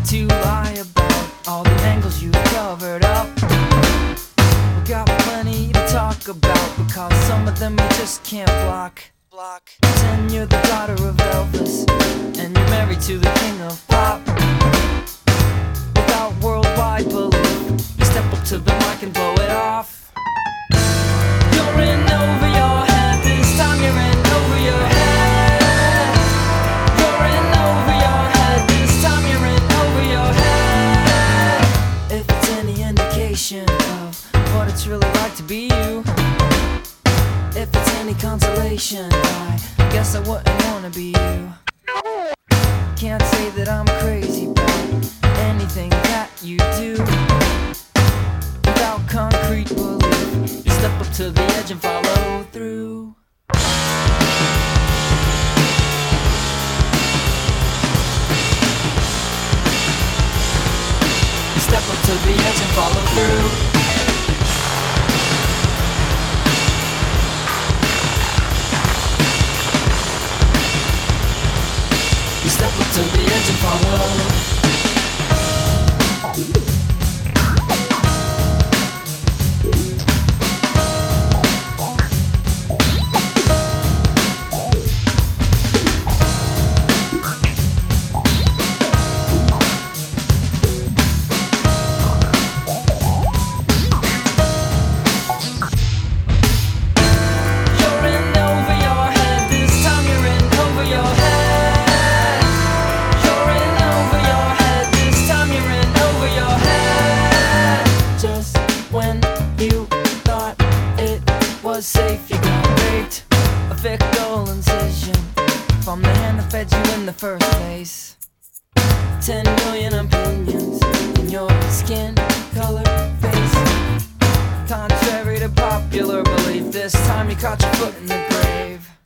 to lie about all the angles you've covered up. We got plenty to talk about, because some of them you just can't block. Pretend you're the daughter of Elvis, and you're married to the king of pop. Without worldwide belief, you step up to the mic and blow it off. You're in over your head, this time you're in over your head. You're in over your head, this time you're in over your head. If it's any indication of what it's really like to be you, if it's any consolation, I guess I wouldn't wanna be you. Can't say that I'm crazy about anything that you do. Without concrete belief, you step up to the edge and follow through. You step up to the edge and follow through. You step up to the edge and follow. Safe, you got raped. A fickle incision from the hand that fed you in the first place. 10 million opinions in your skin color, face. Contrary to popular belief, this time you caught your foot in the grave.